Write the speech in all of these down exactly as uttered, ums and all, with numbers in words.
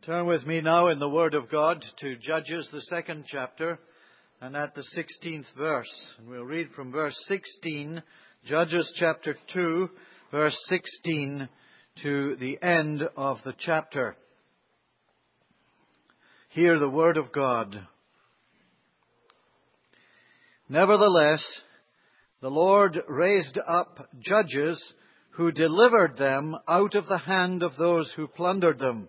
Turn with me now in the Word of God to Judges, the second chapter, and at the sixteenth verse. And we'll read from verse sixteen, Judges chapter two, verse sixteen, to the end of the chapter. Hear the Word of God. Nevertheless, the Lord raised up judges who delivered them out of the hand of those who plundered them.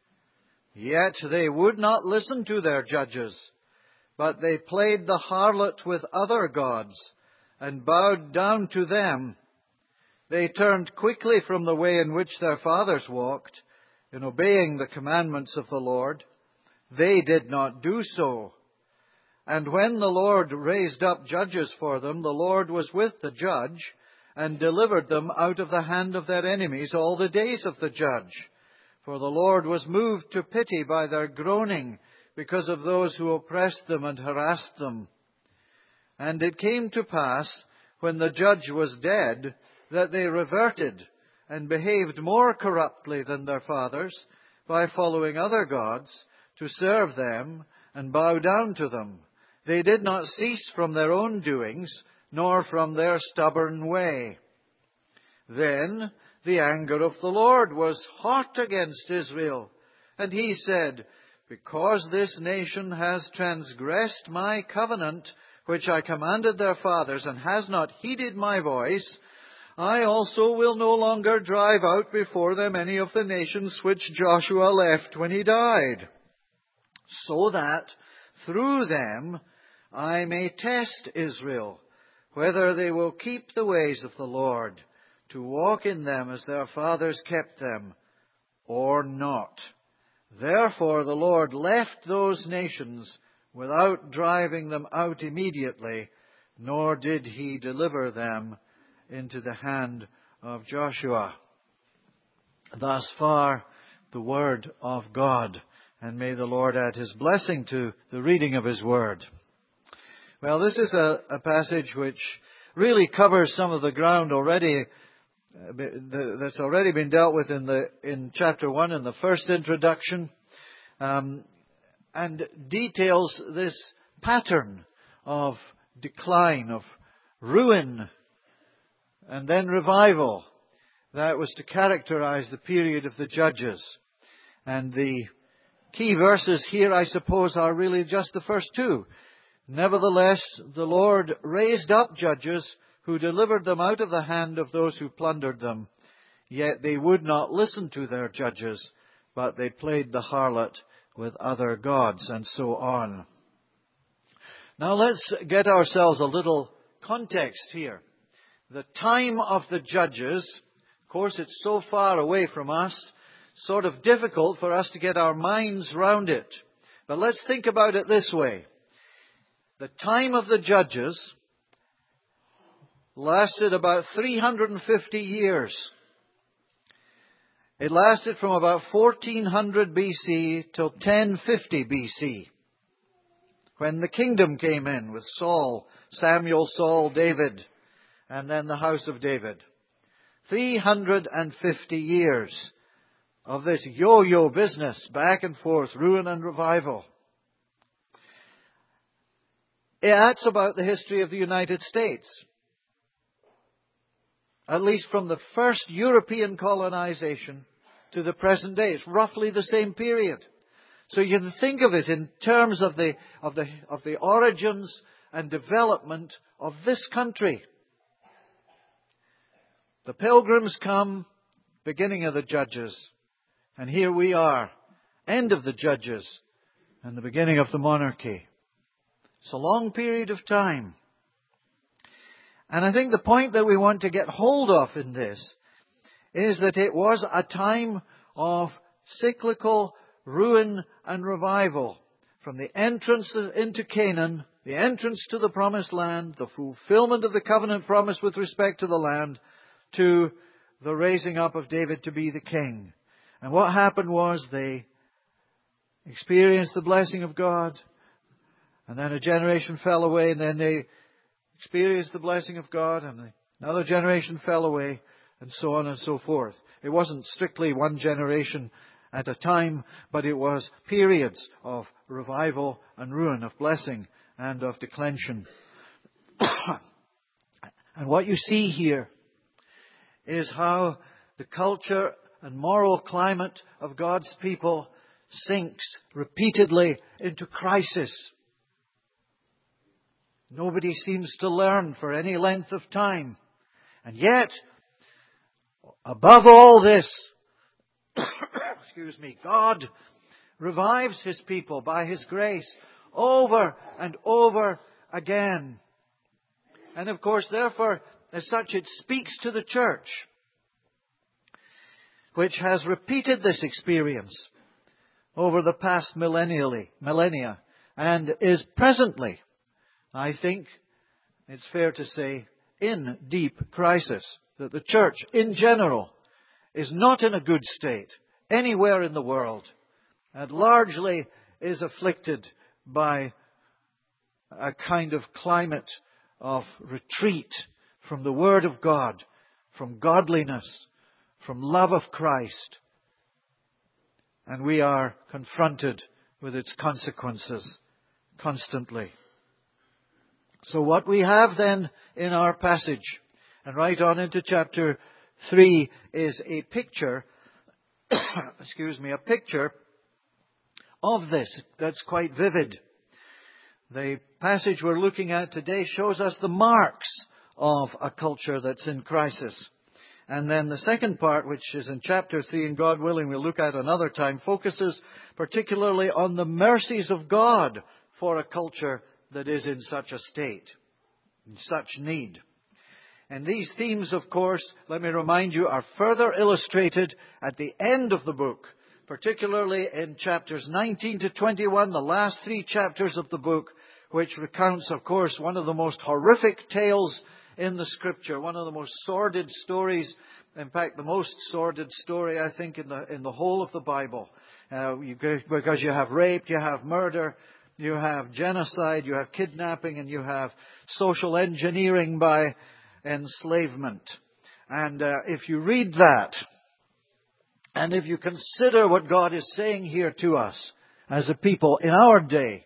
Yet they would not listen to their judges, but they played the harlot with other gods and bowed down to them. They turned quickly from the way in which their fathers walked, in obeying the commandments of the Lord. They did not do so. And when the Lord raised up judges for them, the Lord was with the judge and delivered them out of the hand of their enemies all the days of the judge. For the Lord was moved to pity by their groaning because of those who oppressed them and harassed them. And it came to pass, when the judge was dead, that they reverted and behaved more corruptly than their fathers by following other gods to serve them and bow down to them. They did not cease from their own doings, nor from their stubborn way. Then the anger of the Lord was hot against Israel, and he said, Because this nation has transgressed my covenant, which I commanded their fathers, and has not heeded my voice, I also will no longer drive out before them any of the nations which Joshua left when he died, so that through them I may test Israel, whether they will keep the ways of the Lord, to walk in them as their fathers kept them, or not. Therefore the Lord left those nations without driving them out immediately, nor did he deliver them into the hand of Joshua. Thus far the word of God, and may the Lord add his blessing to the reading of his word. Well, this is a, a passage which really covers some of the ground already that's already been dealt with in the in chapter one, in the first introduction, um, and details this pattern of decline, of ruin, and then revival that was to characterize the period of the judges. And the key verses here, I suppose, are really just the first two. Nevertheless, the Lord raised up judges who delivered them out of the hand of those who plundered them. Yet they would not listen to their judges, but they played the harlot with other gods, and so on. Now let's get ourselves a little context here. The time of the judges, of course it's so far away from us, sort of difficult for us to get our minds round it. But let's think about it this way. The time of the judges lasted about three hundred fifty years. It lasted from about fourteen hundred B C till ten fifty B C, when the kingdom came in with Saul, Samuel, Saul, David, and then the house of David. three hundred fifty years of this yo-yo business, back and forth, ruin and revival. That's about the history of the United States. At least from the first European colonization to the present day. It's roughly the same period. So you can think of it in terms of the, of the, of the origins and development of this country. The Pilgrims come, beginning of the Judges. And here we are, end of the Judges and the beginning of the monarchy. It's a long period of time. And I think the point that we want to get hold of in this is that it was a time of cyclical ruin and revival. From the entrance into Canaan, the entrance to the promised land, the fulfillment of the covenant promise with respect to the land, to the raising up of David to be the king. And what happened was they experienced the blessing of God, and then a generation fell away, and then they experienced the blessing of God, and another generation fell away, and so on and so forth. It wasn't strictly one generation at a time, but it was periods of revival and ruin, of blessing and of declension. And what you see here is how the culture and moral climate of God's people sinks repeatedly into crisis. Nobody seems to learn for any length of time. And yet, above all this, excuse me, God revives His people by His grace over and over again. And of course, therefore, as such, it speaks to the church, which has repeated this experience over the past millennially, millennia, and is presently, I think it's fair to say, in deep crisis. That the church in general is not in a good state anywhere in the world, and largely is afflicted by a kind of climate of retreat from the Word of God, from godliness, from love of Christ. And we are confronted with its consequences constantly. So what we have then in our passage, and right on into chapter three, is a picture, excuse me, a picture of this that's quite vivid. The passage we're looking at today shows us the marks of a culture that's in crisis. And then the second part, which is in chapter three, and God willing we'll look at another time, focuses particularly on the mercies of God for a culture that is in such a state, in such need. And these themes, of course, let me remind you, are further illustrated at the end of the book, particularly in chapters nineteen to twenty-one, the last three chapters of the book, which recounts, of course, one of the most horrific tales in the Scripture, one of the most sordid stories, in fact, the most sordid story, I think, in the in the whole of the Bible. Uh, you, because you have rape, you have murder, you have genocide, you have kidnapping, and you have social engineering by enslavement. And uh, if you read that, and if you consider what God is saying here to us as a people in our day,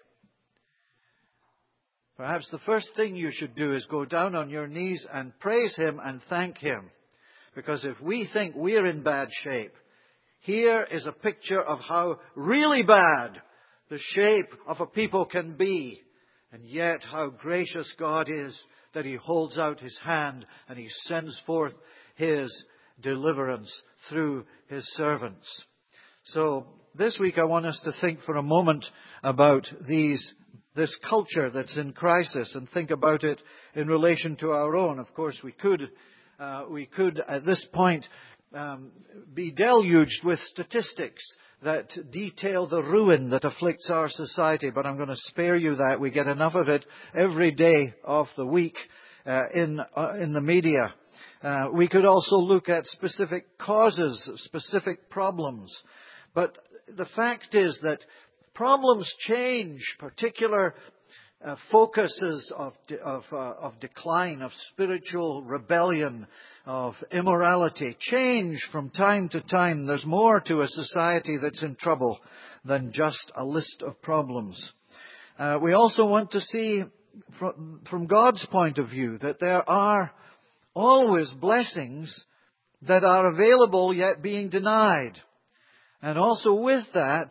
perhaps the first thing you should do is go down on your knees and praise Him and thank Him. Because if we think we're in bad shape, here is a picture of how really bad the shape of a people can be. And yet how gracious God is that He holds out His hand and He sends forth His deliverance through His servants. So this week I want us to think for a moment about these this culture that's in crisis and think about it in relation to our own. Of course, we could uh, we could at this point um, be deluged with statistics that detail the ruin that afflicts our society, but I'm going to spare you that. We get enough of it every day of the week uh, in uh, in the media. Uh, we could also look at specific causes, specific problems. But the fact is that problems change, particular uh, focuses of de- of, uh, of decline, of spiritual rebellion, of immorality, change from time to time. There's more to a society that's in trouble than just a list of problems. Uh, we also want to see from, from God's point of view that there are always blessings that are available yet being denied. And also with that,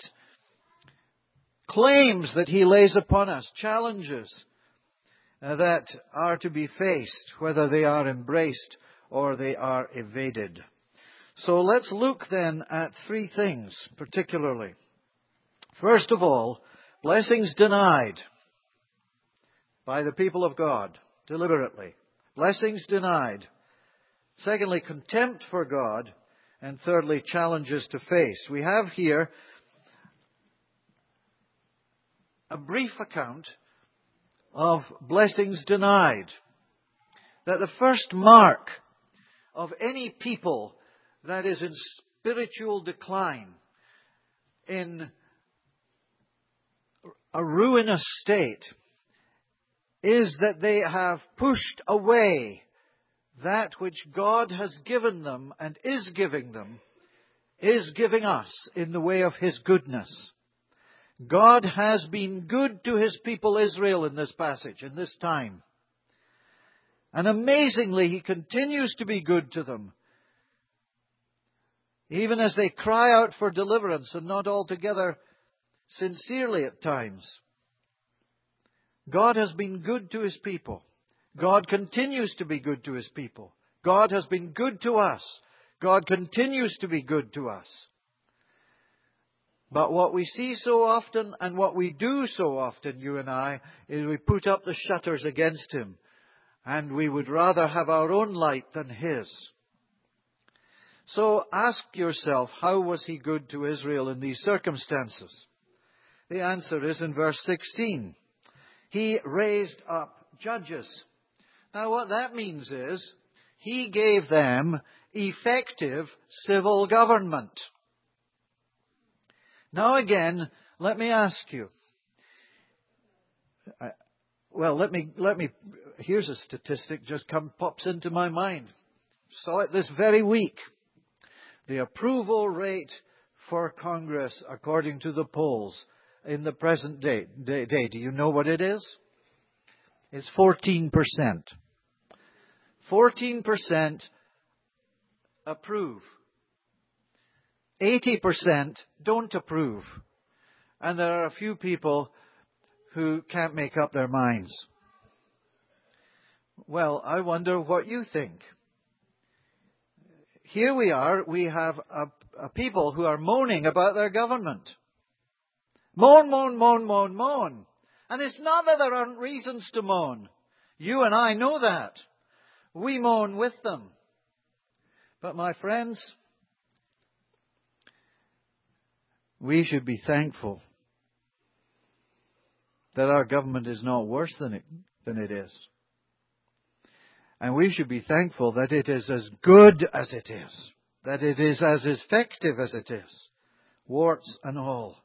claims that He lays upon us, challenges uh, that are to be faced, whether they are embraced or they are evaded. So let's look then at three things particularly. First of all, blessings denied by the people of God, deliberately. Blessings denied. Secondly, contempt for God. And thirdly, challenges to face. We have here a brief account of blessings denied. That the first mark of any people that is in spiritual decline, in a ruinous state, is that they have pushed away that which God has given them and is giving them is giving us in the way of His goodness. God has been good to His people Israel in this passage, in this time. And amazingly, He continues to be good to them, even as they cry out for deliverance, and not altogether sincerely at times. God has been good to His people. God continues to be good to His people. God has been good to us. God continues to be good to us. But what we see so often, and what we do so often, you and I, is we put up the shutters against Him. And we would rather have our own light than His. So ask yourself, how was He good to Israel in these circumstances? The answer is in verse sixteen. He raised up judges. Now what that means is, He gave them effective civil government. Now again, let me ask you. Uh, well, let me, let me, here's a statistic just come, pops into my mind. Saw it this very week. The approval rate for Congress, according to the polls, in the present day, day, day. Do you know what it is? It's fourteen percent. fourteen percent approve. eighty percent don't approve. And there are a few people who can't make up their minds. Well, I wonder what you think. Here we are, we have a, a people who are moaning about their government. Moan, moan, moan, moan, moan. And it's not that there aren't reasons to moan. You and I know that. We moan with them. But my friends, we should be thankful that our government is not worse than it, than it is. And we should be thankful that it is as good as it is. That it is as effective as it is. Warts and all.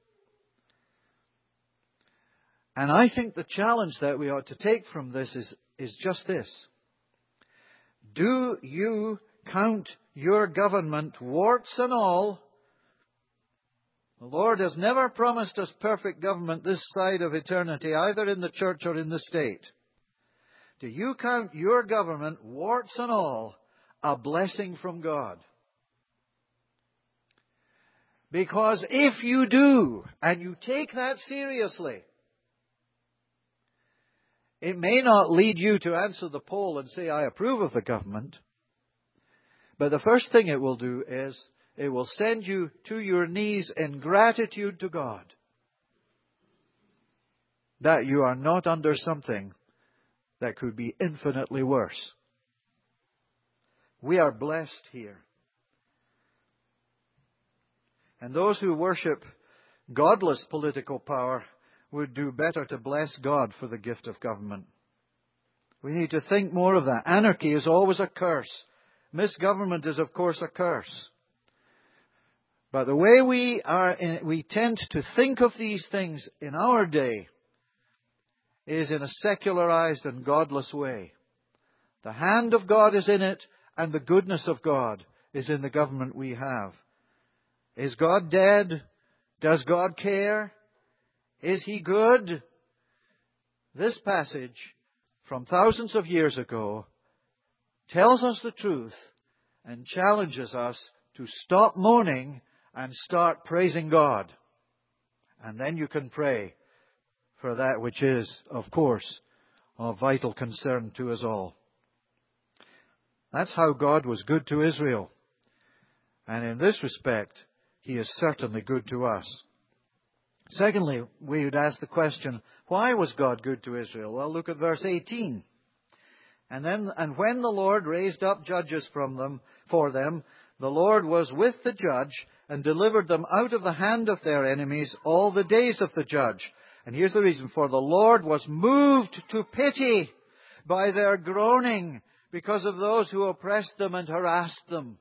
And I think the challenge that we ought to take from this is, is just this. Do you count your government, warts and all? The Lord has never promised us perfect government this side of eternity, either in the church or in the state. Do you count your government, warts and all, a blessing from God? Because if you do, and you take that seriously, it may not lead you to answer the poll and say, I approve of the government. But the first thing it will do is, it will send you to your knees in gratitude to God that you are not under something that could be infinitely worse. We are blessed here. And those who worship godless political power would do better to bless God for the gift of government. We need to think more of that. Anarchy is always a curse. Misgovernment is, of course, a curse. But the way we are, in, we tend to think of these things in our day is in a secularized and godless way. The hand of God is in it, and the goodness of God is in the government we have. Is God dead? Does God care? Is He good? This passage from thousands of years ago tells us the truth and challenges us to stop moaning and start praising God. And then you can pray for that which is, of course, of vital concern to us all. That's how God was good to Israel. And in this respect, He is certainly good to us. Secondly, we would ask the question, why was God good to Israel? Well, look at verse eighteen. And then, and when the Lord raised up judges from them, for them, the Lord was with the judge and delivered them out of the hand of their enemies all the days of the judge. And here's the reason. For the Lord was moved to pity by their groaning because of those who oppressed them and harassed them.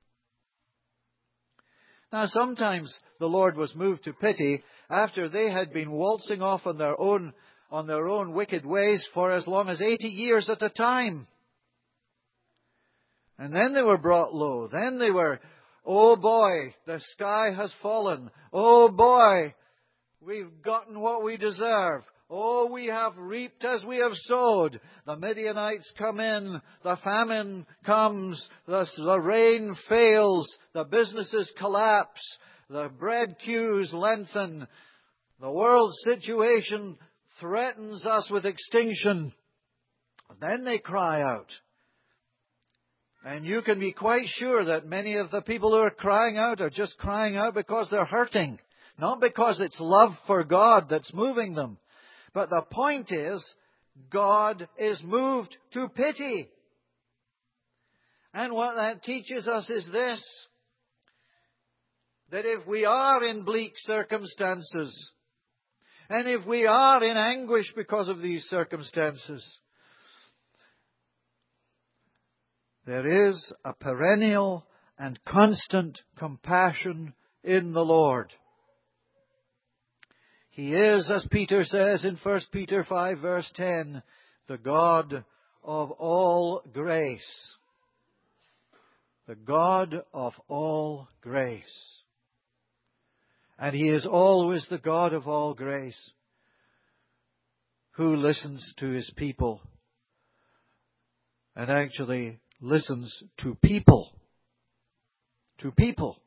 Now, sometimes the Lord was moved to pity after they had been waltzing off on their own, on their own wicked ways for as long as eighty years at a time. And then they were brought low. Then they were Oh boy, the sky has fallen. Oh boy, we've gotten what we deserve. Oh, we have reaped as we have sowed. The Midianites come in. The famine comes. The, the rain fails. The businesses collapse. The bread queues lengthen. The world's situation threatens us with extinction. Then they cry out. And you can be quite sure that many of the people who are crying out are just crying out because they're hurting. Not because it's love for God that's moving them. But the point is, God is moved to pity. And what that teaches us is this, that if we are in bleak circumstances, and if we are in anguish because of these circumstances, there is a perennial and constant compassion in the Lord. He is, as Peter says in First Peter five verse ten, the God of all grace. The God of all grace. And He is always the God of all grace who listens to His people and actually listens to people. To people.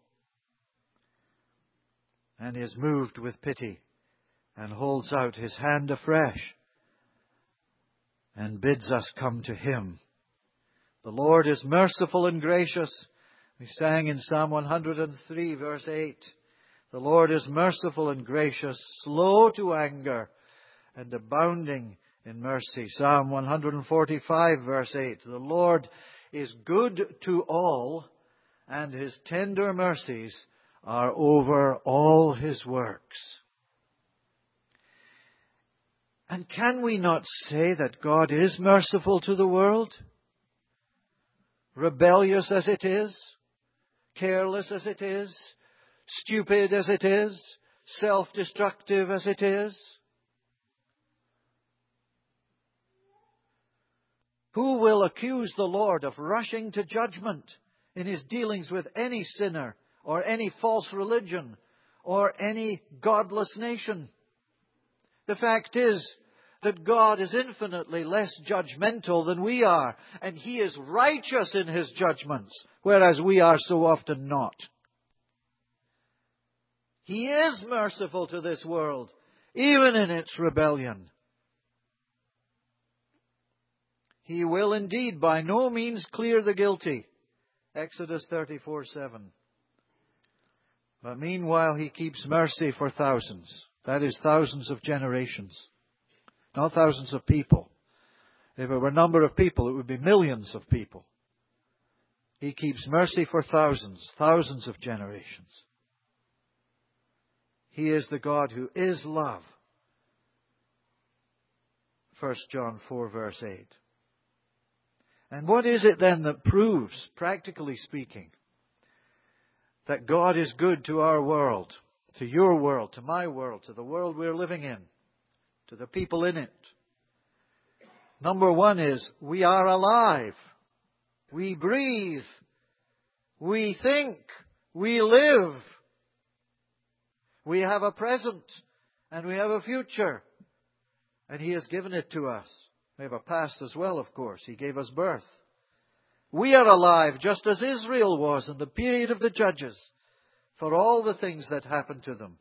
And is moved with pity. And holds out His hand afresh and bids us come to Him. The Lord is merciful and gracious. We sang in Psalm one hundred three verse eight. The Lord is merciful and gracious, slow to anger, and abounding in mercy. Psalm one hundred forty-five verse eight. The Lord is good to all, and His tender mercies are over all His works. And can we not say that God is merciful to the world? Rebellious as it is, careless as it is, stupid as it is, self-destructive as it is. Who will accuse the Lord of rushing to judgment in His dealings with any sinner or any false religion or any godless nation? The fact is that God is infinitely less judgmental than we are, and He is righteous in His judgments, whereas we are so often not. He is merciful to this world, even in its rebellion. He will indeed by no means clear the guilty. Exodus thirty-four seven. But meanwhile He keeps mercy for thousands. That is thousands of generations. Not thousands of people. If it were a number of people, it would be millions of people. He keeps mercy for thousands, thousands of generations. He is the God who is love. First John four verse eight. And what is it then that proves, practically speaking, that God is good to our world, to your world, to my world, to the world we're living in, to the people in it? Number one is, we are alive. We breathe. We think. We live. We have a present and we have a future. And He has given it to us. We have a past as well, of course. He gave us birth. We are alive just as Israel was in the period of the Judges for all the things that happened to them.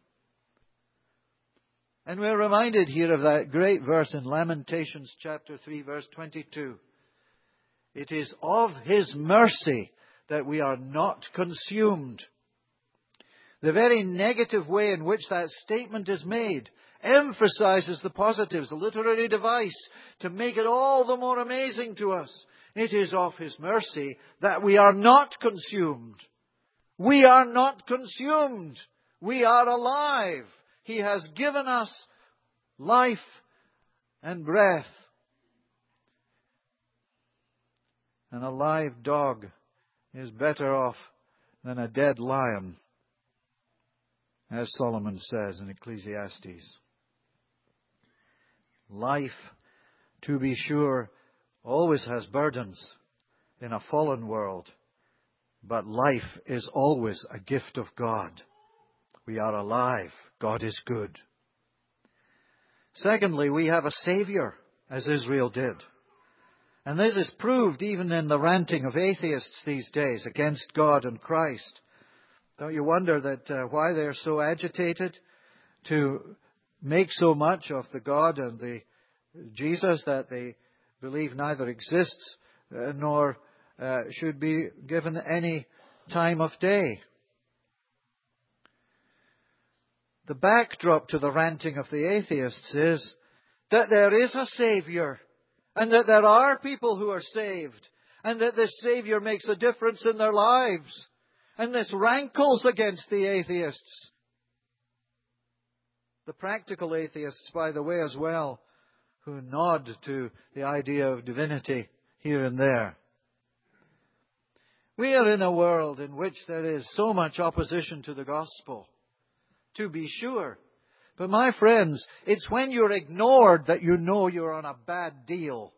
And we're reminded here of that great verse in Lamentations chapter three verse twenty-two. It is of His mercy that we are not consumed. The very negative way in which that statement is made emphasizes the positives, a literary device to make it all the more amazing to us. It is of His mercy that we are not consumed. We are not consumed. We are alive. He has given us life and breath. And a live dog is better off than a dead lion, as Solomon says in Ecclesiastes. Life, to be sure, always has burdens in a fallen world. But life is always a gift of God. We are alive. God is good. Secondly, we have a Savior, as Israel did. And this is proved even in the ranting of atheists these days against God and Christ. Don't you wonder that uh, why they're so agitated to make so much of the God and the Jesus that they believe neither exists uh, nor uh, should be given any time of day? The backdrop to the ranting of the atheists is that there is a Savior, and that there are people who are saved, and that this Savior makes a difference in their lives. And this rankles against the atheists. The practical atheists, by the way, as well, who nod to the idea of divinity here and there. We are in a world in which there is so much opposition to the gospel, to be sure. But my friends, it's when you're ignored that you know you're on a bad deal.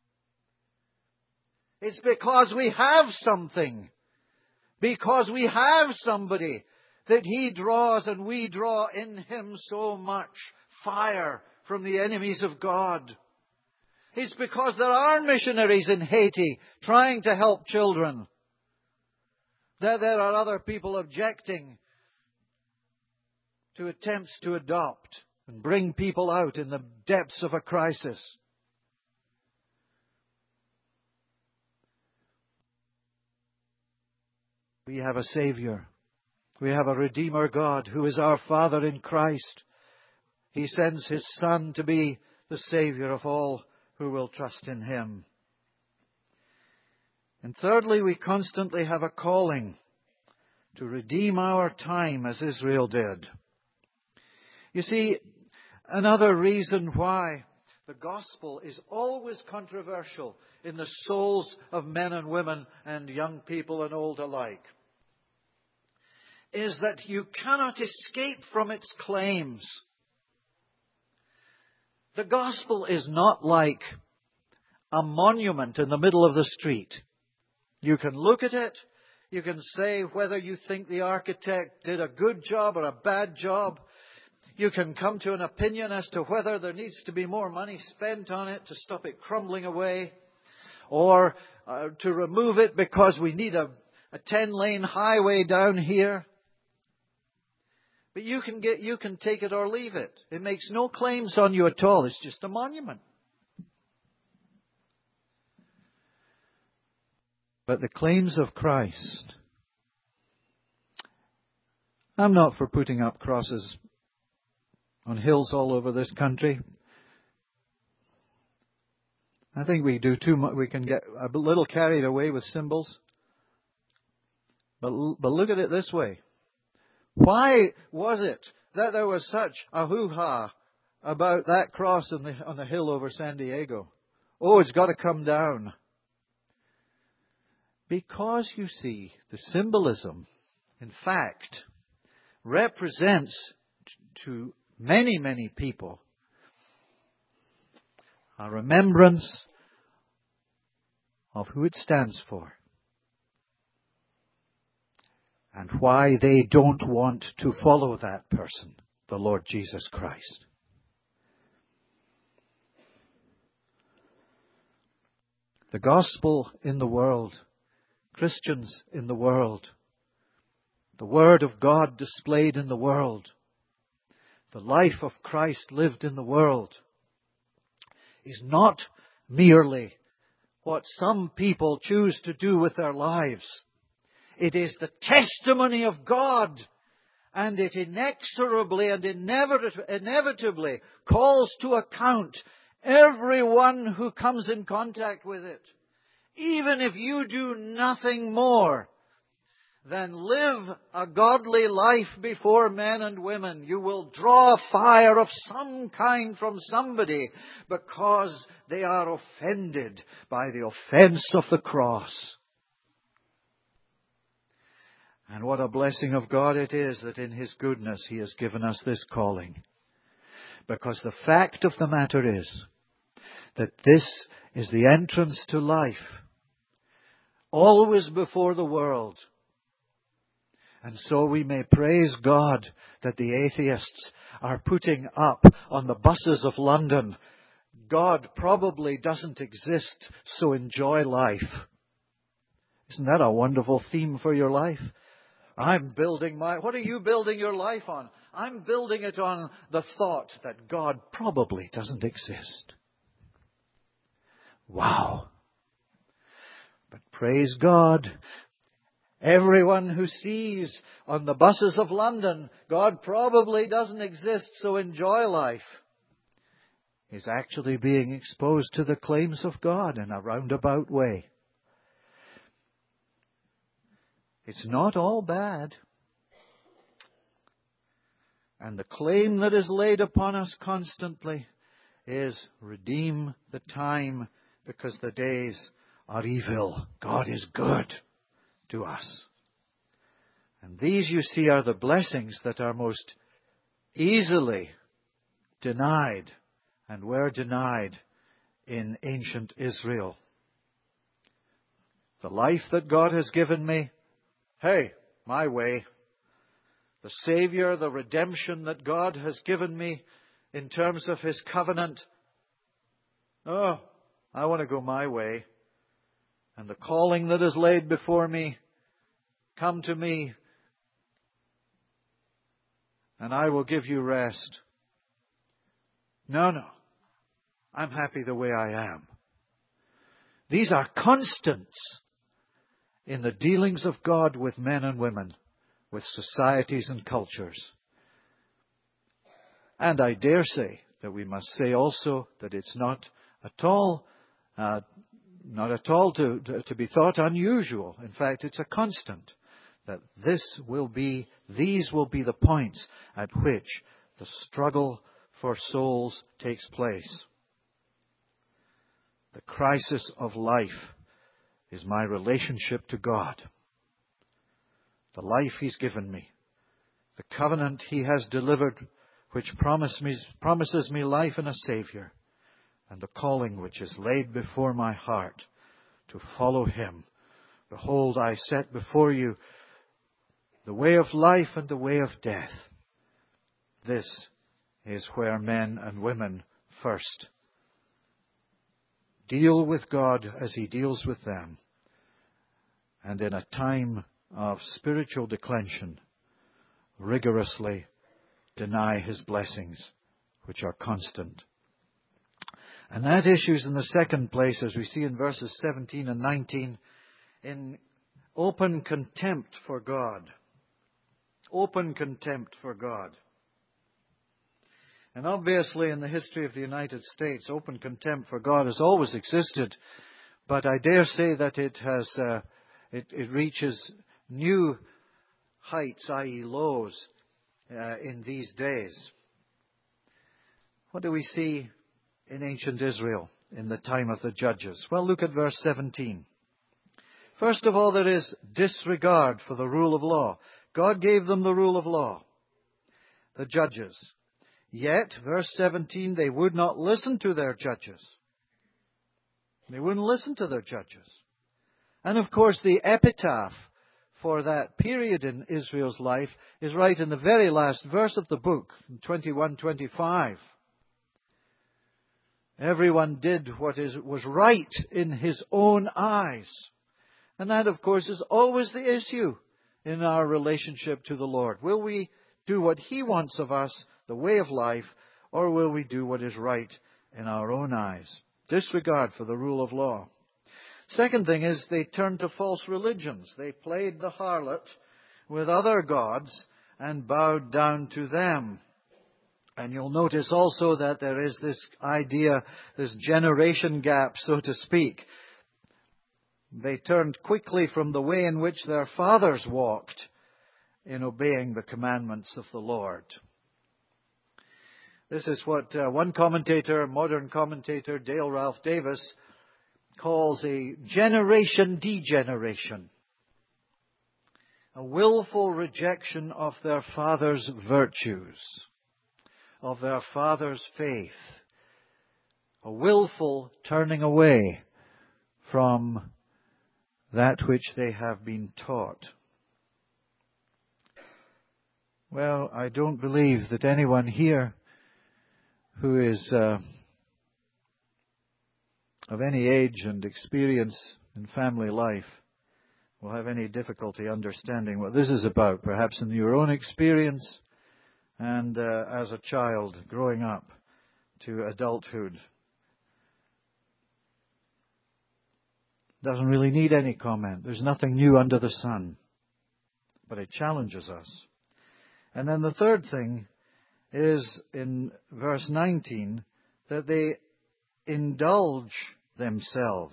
It's because we have something. Because we have somebody that He draws and we draw in Him so much fire from the enemies of God. It's because there are missionaries in Haiti trying to help children that there are other people objecting to attempts to adopt and bring people out in the depths of a crisis. We have a Savior. We have a Redeemer God who is our Father in Christ. He sends His Son to be the Savior of all who will trust in Him. And thirdly, we constantly have a calling to redeem our time as Israel did. You see, another reason why the gospel is always controversial in the souls of men and women and young people and old alike is that you cannot escape from its claims. The gospel is not like a monument in the middle of the street. You can look at it. You can say whether you think the architect did a good job or a bad job. You can come to an opinion as to whether there needs to be more money spent on it to stop it crumbling away, or uh, to remove it because we need a, a ten-lane highway down here. But you can get, you can take it or leave it. It makes no claims on you at all. It's just a monument. But the claims of Christ. I'm not for putting up crosses on hills all over this country. I think we do too much. We can get a little carried away with symbols. But, but look at it this way. Why was it that there was such a hoo-ha about that cross on the, on the hill over San Diego? Oh, it's got to come down. Because, you see, the symbolism, in fact, represents to many, many people a remembrance of who it stands for and why they don't want to follow that person, the Lord Jesus Christ. The gospel in the world, Christians in the world, the Word of God displayed in the world, the life of Christ lived in the world, is not merely what some people choose to do with their lives. It is the testimony of God, and it inexorably and inevitably calls to account everyone who comes in contact with it. Even if you do nothing more than live a godly life before men and women, you will draw fire of some kind from somebody because they are offended by the offense of the cross. And what a blessing of God it is that in His goodness He has given us this calling. Because the fact of the matter is that this is the entrance to life. Always before the world, And so we may praise God that the atheists are putting up on the buses of London, God probably doesn't exist, so enjoy life. Isn't that a wonderful theme for your life? I'm building my... What are you building your life on? I'm building it on the thought that God probably doesn't exist. Wow. But praise God, everyone who sees on the buses of London, God probably doesn't exist, so enjoy life, is actually being exposed to the claims of God in a roundabout way. It's not all bad. And the claim that is laid upon us constantly is redeem the time because the days are evil. God is good to us. And these, you see, are the blessings that are most easily denied and were denied in ancient Israel. The life that God has given me, hey, my way. The Savior, the redemption that God has given me in terms of His covenant, oh, I want to go my way. And the calling that is laid before me, come to me, and I will give you rest. No, no. I'm happy the way I am. These are constants in the dealings of God with men and women, with societies and cultures. And I dare say that we must say also that it's not at all, uh, not at all to, to, to be thought unusual. In fact, it's a constant that this will be, these will be the points at which the struggle for souls takes place. The crisis of life is my relationship to God. The life He's given me. The covenant He has delivered, which promise me, promises me life and a Savior. And the calling which is laid before my heart to follow Him. Behold, I set before you the way of life and the way of death. This is where men and women first deal with God as He deals with them. And in a time of spiritual declension, rigorously deny His blessings, which are constant. And that issues in the second place, as we see in verses seventeen and nineteen, in open contempt for God. Open contempt for God. And obviously in the history of the United States, open contempt for God has always existed, but I dare say that it has, uh, it, it reaches new heights, that is lows, uh, in these days. What do we see in ancient Israel in the time of the judges? Well, look at verse seventeen. First of all, there is disregard for the rule of law. God gave them the rule of law, the judges. Yet, verse seventeen, they would not listen to their judges. They wouldn't listen to their judges. And of course, the epitaph for that period in Israel's life is right in the very last verse of the book, twenty-one twenty-five. Everyone did what is, was right in his own eyes. And that, of course, is always the issue in our relationship to the Lord. Will we do what He wants of us, the way of life, or will we do what is right in our own eyes? Disregard for the rule of law. Second thing is they turned to false religions. They played the harlot with other gods and bowed down to them. And you'll notice also that there is this idea, this generation gap, so to speak. They turned quickly from the way in which their fathers walked in obeying the commandments of the Lord. This is what uh, one commentator, modern commentator, Dale Ralph Davis, calls a generation degeneration. A willful rejection of their fathers' virtues, of their fathers' faith. A willful turning away from that which they have been taught. Well, I don't believe that anyone here who is uh, of any age and experience in family life will have any difficulty understanding what this is about, perhaps in your own experience and uh, as a child growing up to adulthood. Doesn't really need any comment. There's nothing new under the sun. But it challenges us. And then the third thing is in verse nineteen that they indulge themselves.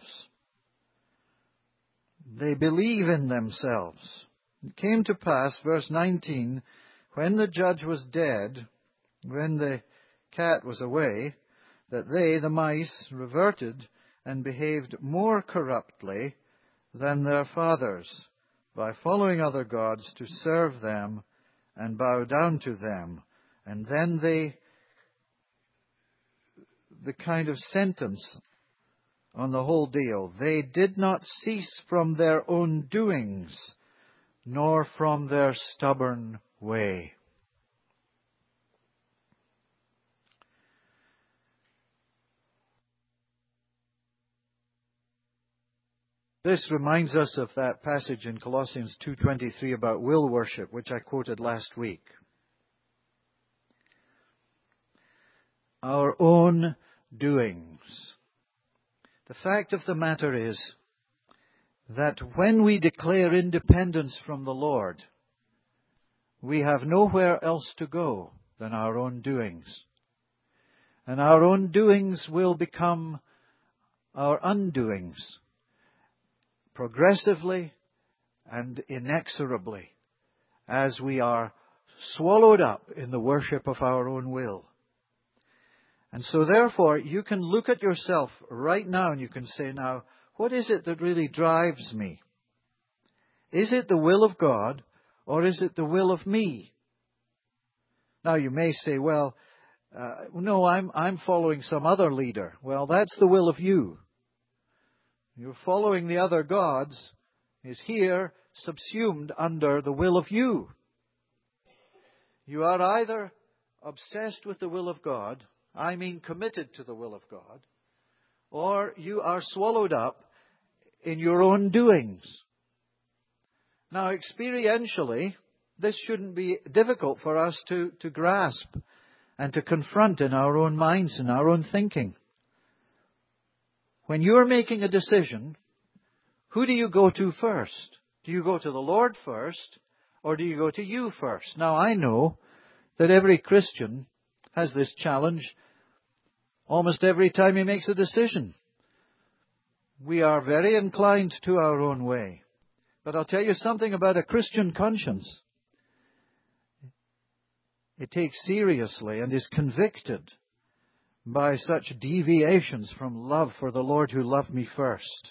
They believe in themselves. It came to pass, verse nineteen, when the judge was dead, when the cat was away, that they, the mice, reverted and behaved more corruptly than their fathers, by following other gods to serve them and bow down to them. And then they, the kind of sentence on the whole deal, they did not cease from their own doings, nor from their stubborn way. This reminds us of that passage in Colossians two twenty-three about will worship, which I quoted last week. Our own doings. The fact of the matter is that when we declare independence from the Lord, we have nowhere else to go than our own doings. And our own doings will become our undoings, progressively and inexorably, as we are swallowed up in the worship of our own will. And so therefore, you can look at yourself right now and you can say, now, what is it that really drives me? Is it the will of God or is it the will of me? Now you may say, well, uh, no, I'm, I'm following some other leader. Well, that's the will of you. You're following the other gods is here subsumed under the will of you. You are either obsessed with the will of God, I mean committed to the will of God, or you are swallowed up in your own doings. Now, experientially, this shouldn't be difficult for us to, to grasp and to confront in our own minds and our own thinking. When you're making a decision, who do you go to first? Do you go to the Lord first, or do you go to you first? Now, I know that every Christian has this challenge almost every time he makes a decision. We are very inclined to our own way. But I'll tell you something about a Christian conscience. It takes seriously and is convicted by such deviations from love for the Lord who loved me first.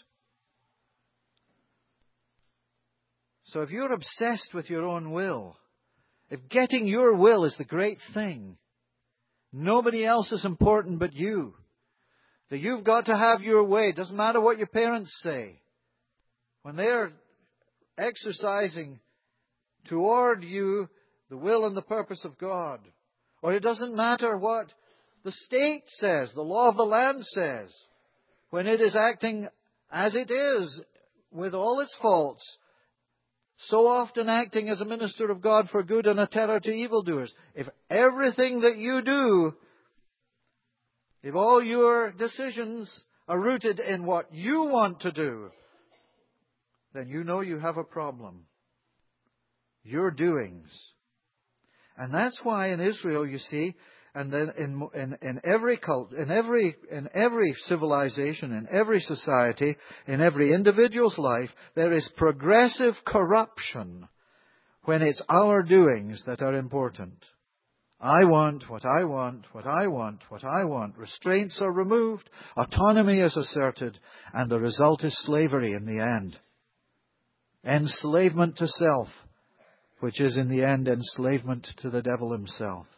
So if you're obsessed with your own will, if getting your will is the great thing, nobody else is important but you, that you've got to have your way, it doesn't matter what your parents say. When they're exercising toward you the will and the purpose of God, or it doesn't matter what the state says, the law of the land says, when it is acting as it is, with all its faults, so often acting as a minister of God for good and a terror to evildoers. If everything that you do, if all your decisions are rooted in what you want to do, then you know you have a problem. Your doings. And that's why in Israel, you see, and then in, in, in every cult, in every, in every civilization, in every society, in every individual's life, there is progressive corruption when it's our doings that are important. I want what I want, what I want, what I want. Restraints are removed, autonomy is asserted, and the result is slavery in the end. Enslavement to self, which is in the end enslavement to the devil himself.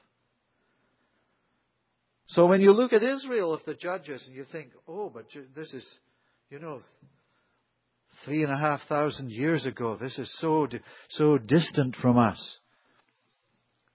So when you look at Israel of the judges and you think, oh, but this is, you know, three and a half thousand years ago. This is so, so distant from us.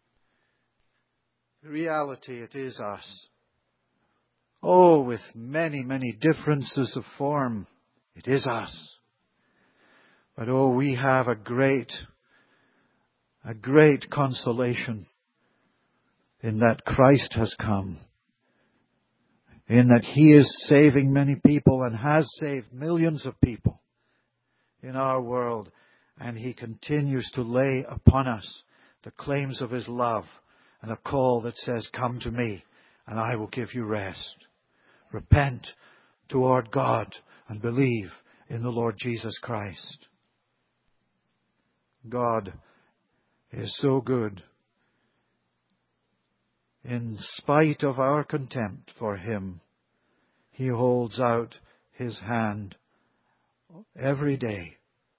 In reality, it is us. Oh, with many, many differences of form, it is us. But oh, we have a great, a great consolation in that Christ has come. In that He is saving many people and has saved millions of people in our world. And He continues to lay upon us the claims of His love and a call that says, come to me and I will give you rest. Repent toward God and believe in the Lord Jesus Christ. God is so good. In spite of our contempt for Him, He holds out His hand every day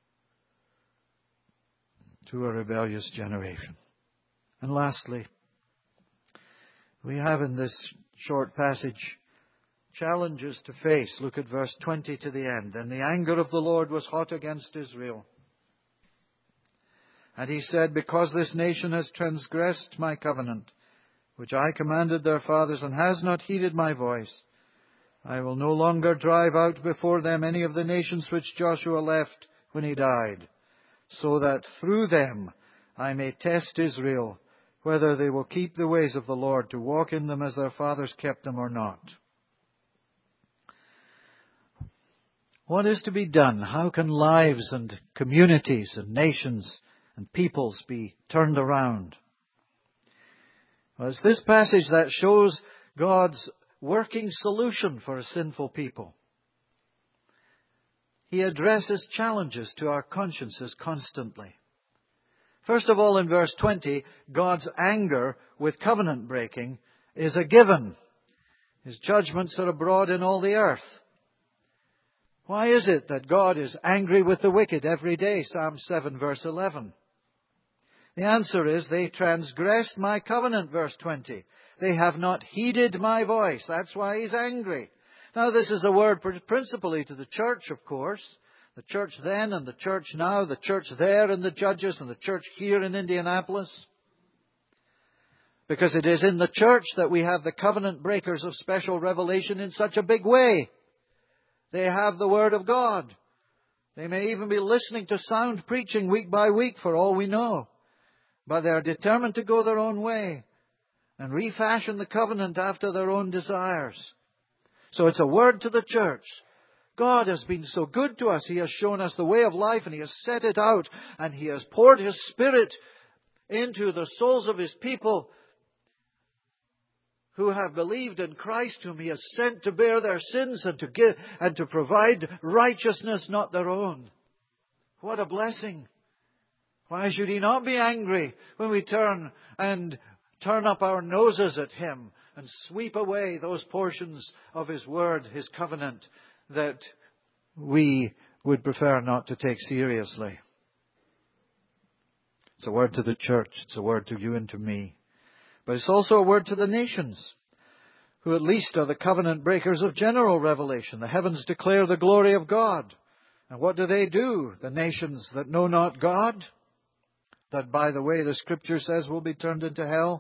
to a rebellious generation. And lastly, we have in this short passage challenges to face. Look at verse twenty to the end. And the anger of the Lord was hot against Israel. And He said, because this nation has transgressed my covenant, which I commanded their fathers, and has not heeded my voice, I will no longer drive out before them any of the nations which Joshua left when he died, so that through them I may test Israel, whether they will keep the ways of the Lord, to walk in them as their fathers kept them or not. What is to be done? How can lives and communities and nations and peoples be turned around? Well, it's this passage that shows God's working solution for a sinful people. He addresses challenges to our consciences constantly. First of all, in verse twenty, God's anger with covenant breaking is a given. His judgments are abroad in all the earth. Why is it that God is angry with the wicked every day? Psalm seven, verse eleven. The answer is, they transgressed my covenant, verse twenty. They have not heeded my voice. That's why He's angry. Now, this is a word principally to the church, of course. The church then and the church now, the church there in the Judges and the church here in Indianapolis. Because it is in the church that we have the covenant breakers of special revelation in such a big way. They have the Word of God. They may even be listening to sound preaching week by week for all we know. But they are determined to go their own way and refashion the covenant after their own desires. So it's a word to the church. God has been so good to us. He has shown us the way of life and He has set it out. And He has poured His Spirit into the souls of His people who have believed in Christ, whom He has sent to bear their sins and to give and to provide righteousness, not their own. What a blessing. Why should He not be angry when we turn and turn up our noses at Him and sweep away those portions of His Word, His covenant, that we would prefer not to take seriously? It's a word to the church. It's a word to you and to me. But it's also a word to the nations, who at least are the covenant breakers of general revelation. The heavens declare the glory of God. And what do they do? The nations that know not God, that, by the way, the Scripture says will be turned into hell.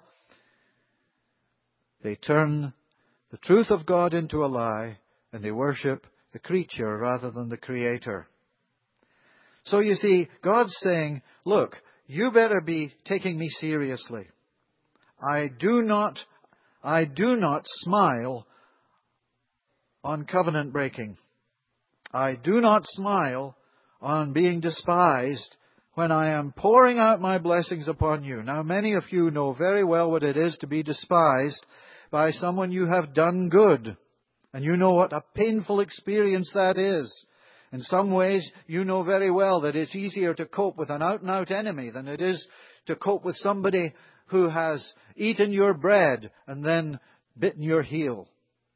They turn the truth of God into a lie, and they worship the creature rather than the Creator. So you see, God's saying, look, you better be taking me seriously. I do not, I do not smile on covenant breaking. I do not smile on being despised when I am pouring out my blessings upon you. Now, many of you know very well what it is to be despised by someone you have done good. And you know what a painful experience that is. In some ways, you know very well that it's easier to cope with an out-and-out enemy than it is to cope with somebody who has eaten your bread and then bitten your heel.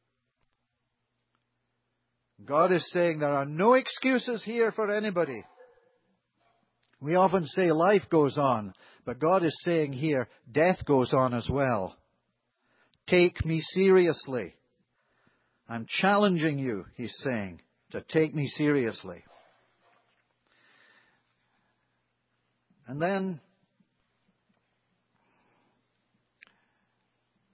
God is saying there are no excuses here for anybody. We often say life goes on, but God is saying here death goes on as well. Take me seriously. I'm challenging you, He's saying, to take me seriously. And then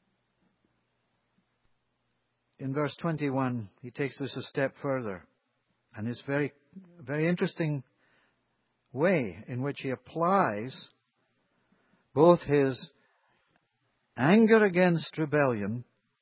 in verse twenty-one, he takes this a step further. And it's very, very interesting way in which he applies both his anger against rebellion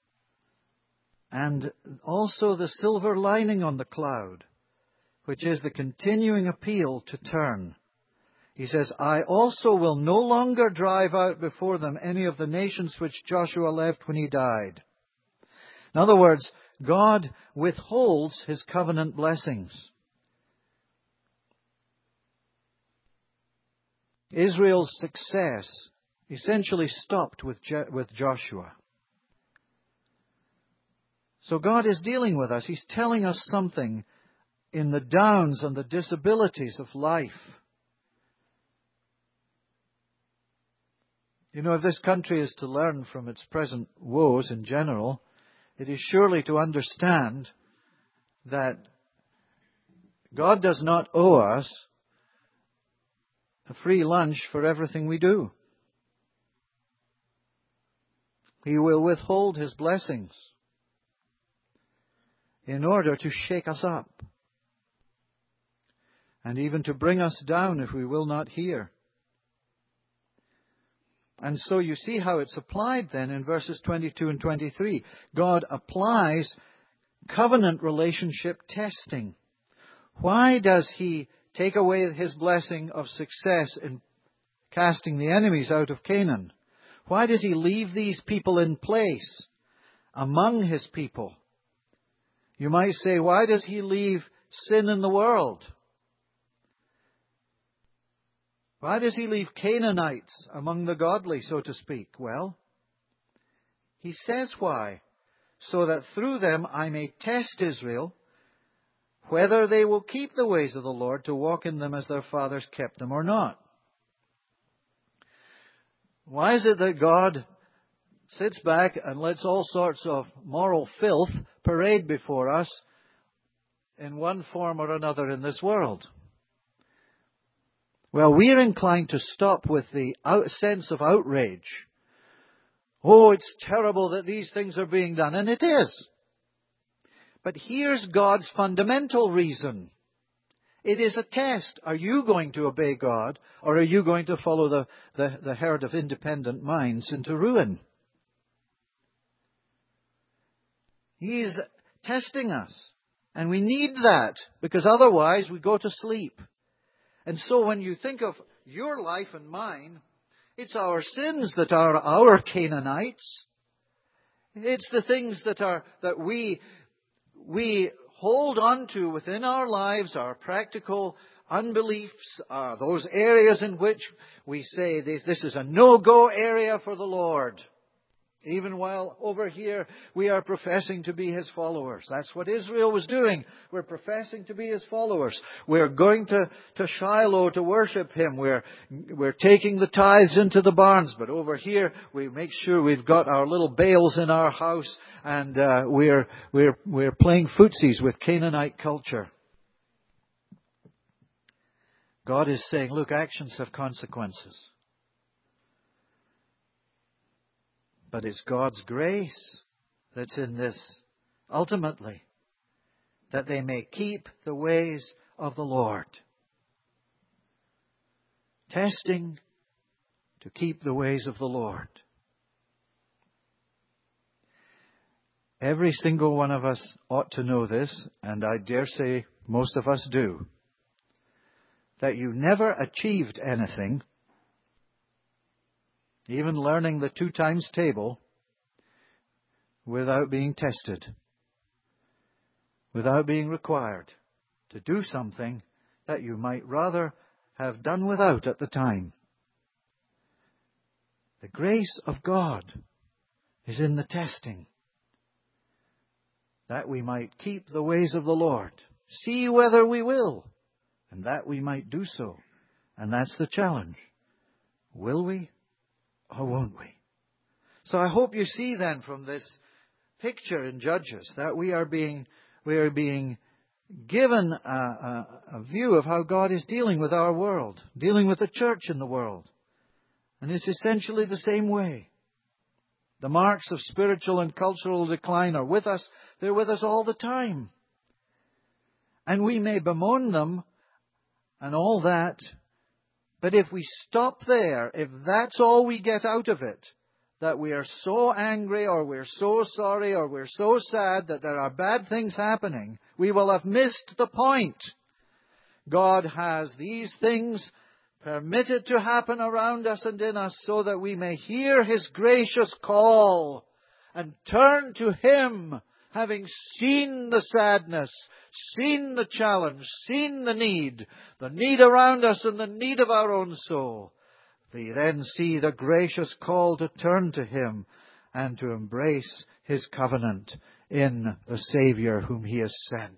and also the silver lining on the cloud, which is the continuing appeal to turn. He says, I also will no longer drive out before them any of the nations which Joshua left when he died. In other words, God withholds his covenant blessings. Israel's success essentially stopped with Je- with Joshua. So God is dealing with us. He's telling us something in the downs and the disabilities of life. You know, if this country is to learn from its present woes in general, it is surely to understand that God does not owe us a free lunch for everything we do. He will withhold his blessings in order to shake us up and even to bring us down if we will not hear. And so you see how it's applied then in verses twenty-two and twenty-three. God applies covenant relationship testing. Why does he take away his blessing of success in casting the enemies out of Canaan? Why does he leave these people in place among his people? You might say, why does he leave sin in the world? Why does he leave Canaanites among the godly, so to speak? Well, he says why. So that through them I may test Israel, whether they will keep the ways of the Lord to walk in them as their fathers kept them or not. Why is it that God sits back and lets all sorts of moral filth parade before us in one form or another in this world? Well, we're inclined to stop with the out- sense of outrage. Oh, it's terrible that these things are being done, and it is. But here's God's fundamental reason. It is a test. Are you going to obey God, or are you going to follow the, the, the herd of independent minds into ruin? He's testing us. And we need that, because otherwise we go to sleep. And so when you think of your life and mine, it's our sins that are our Canaanites. It's the things that are that we we hold on to within our lives, our practical unbeliefs, are those areas in which we say this, this is a no-go area for the Lord. Even while over here we are professing to be His followers. That's what Israel was doing. We're professing to be His followers. We're going to, to Shiloh to worship Him. We're, we're taking the tithes into the barns. But over here we make sure we've got our little bales in our house, and uh, we're, we're, we're playing footsies with Canaanite culture. God is saying, look, actions have consequences. But it's God's grace that's in this, ultimately, that they may keep the ways of the Lord. Testing to keep the ways of the Lord. Every single one of us ought to know this, and I dare say most of us do, that you never achieved anything, even learning the two times table, without being tested, without being required to do something that you might rather have done without at the time. The grace of God is in the testing, that we might keep the ways of the Lord, see whether we will, and that we might do so. And that's the challenge. Will we? Or won't we? So I hope you see then from this picture in Judges that we are being we are being given a, a, a view of how God is dealing with our world, dealing with the church in the world. And it's essentially the same way. The marks of spiritual and cultural decline are with us. They're with us all the time. And we may bemoan them and all that. But if we stop there, if that's all we get out of it, that we are so angry or we're so sorry or we're so sad that there are bad things happening, we will have missed the point. God has these things permitted to happen around us and in us so that we may hear His gracious call and turn to Him, having seen the sadness, seen the challenge, seen the need, the need around us and the need of our own soul. We then see the gracious call to turn to Him and to embrace His covenant in the Savior whom He has sent.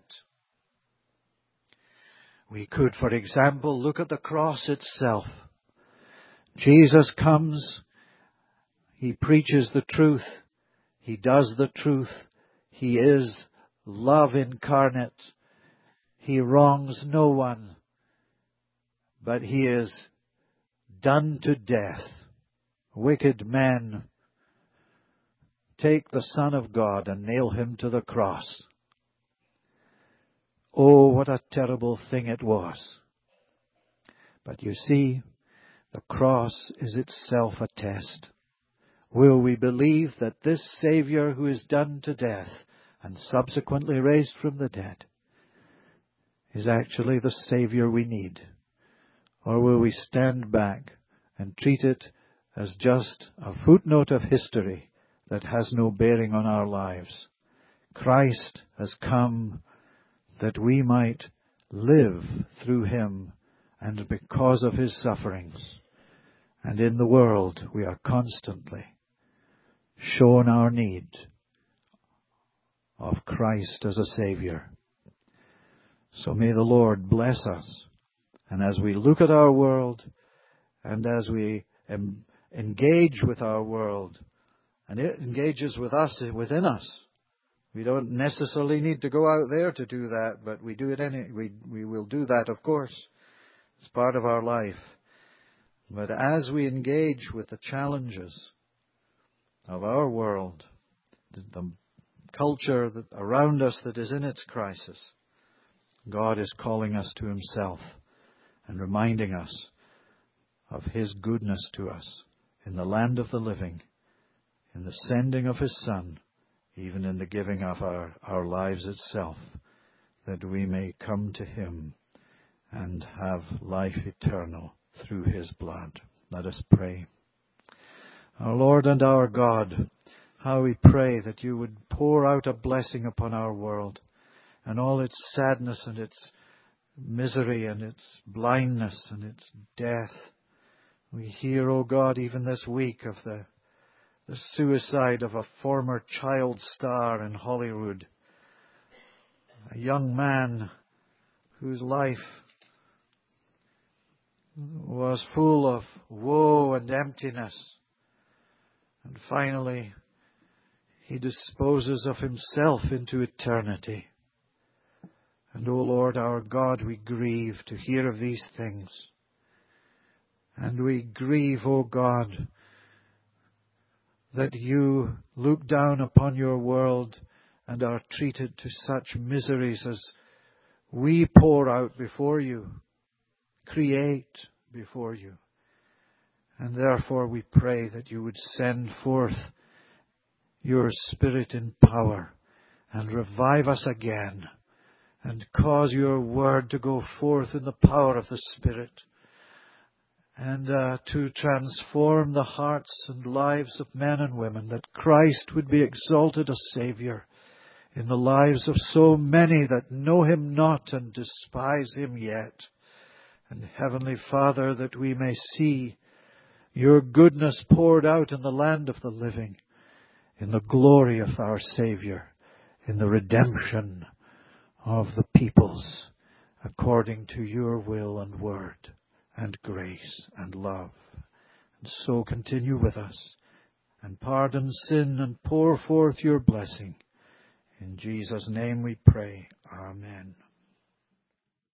We could, for example, look at the cross itself. Jesus comes, He preaches the truth, He does the truth, He is love incarnate, He wrongs no one, but He is done to death. Wicked men take the Son of God and nail Him to the cross. Oh, what a terrible thing it was. But you see, the cross is itself a test. Will we believe that this Savior who is done to death and subsequently raised from the dead is actually the Savior we need? Or will we stand back and treat it as just a footnote of history that has no bearing on our lives? Christ has come that we might live through Him and because of His sufferings. And in the world we are constantly shown our need of Christ as a Savior. So may the Lord bless us. And as we look at our world and as we em- engage with our world, and it engages with us within us, we don't necessarily need to go out there to do that, but we do it any, we, we will do that, of course. It's part of our life. But as we engage with the challenges of our world, the, the culture that, around us that is in its crisis, God is calling us to Himself and reminding us of His goodness to us in the land of the living, in the sending of His Son, even in the giving of our, our lives itself, that we may come to Him and have life eternal through His blood. Let us pray. Our Lord and our God, how we pray that You would pour out a blessing upon our world and all its sadness and its misery and its blindness and its death. We hear, O God, even this week of the The suicide of a former child star in Hollywood. A young man whose life was full of woe and emptiness. And finally, he disposes of himself into eternity. And, O Lord our God, we grieve to hear of these things. And we grieve, O God, that You look down upon Your world and are treated to such miseries as we pour out before You, create before You. And therefore we pray that You would send forth Your Spirit in power and revive us again and cause Your word to go forth in the power of the Spirit, and uh, to transform the hearts and lives of men and women, that Christ would be exalted as Savior in the lives of so many that know Him not and despise Him yet. And Heavenly Father, that we may see Your goodness poured out in the land of the living, in the glory of our Savior, in the redemption of the peoples, according to Your will and word and grace and love. And so continue with us and pardon sin and pour forth Your blessing. In Jesus' name we pray. Amen.